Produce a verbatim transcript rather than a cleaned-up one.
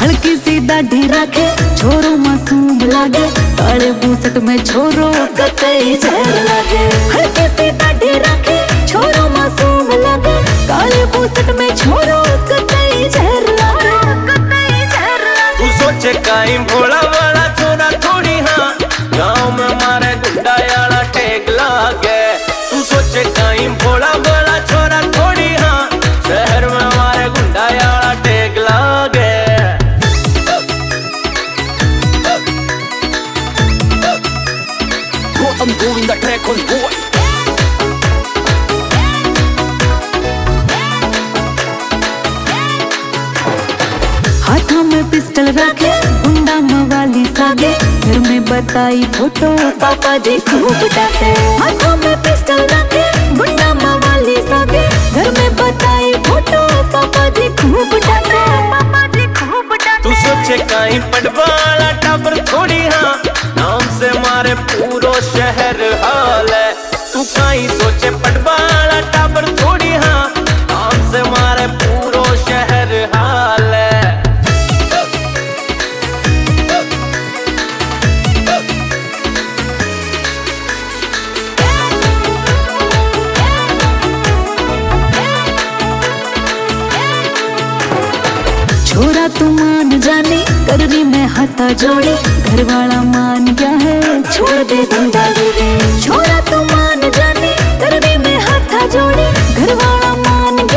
हल्की सी दाढ़ी रखे छोरो मासूम लागे, काले बूसट में छोरो कतई जहर लागे। हल्की सी दाढ़ी रखे छोरो मासूम लागे, काले बूसट में छोरो कतई जहर लागे, कतई जहर लागे। तू सोचे काई भोला वाला छोरा थोड़ी हाँ, गाँव में मारे गुंडा याला टेक लागे। तू सोचे काई भोला वाला छोरा थोड़ी हाँ, शहर में मारे गुंडा याला टेक लागे। I'm doing the track on boy. हाथों में पिस्टल रखे गुंडा मवाली सागे, घर में बताई फोटो पापा जी खूब डांटे। हाथों में पिस्टल रखे गुंडा मवाली सागे, घर में बताई फोटो पापा जी खूब डांटे, पापा जी खूब डांटे। तू सोचे काई पटवाला टाबर थोड़ी हाँ, नाम से मारे पूरो शहर हाल है। तू काई सोचे पटवाला टाबर थोड़ी हाँ, नाम से मारे पूरो शहर हाल है। छोरा तू मान जाने करनी में हाथा जोड़े, घर वाला मान गया है छोड़ दे धंधा जोड़े। छोरा तू मान जाने करनी में हाथा जोड़े, घर वाला मान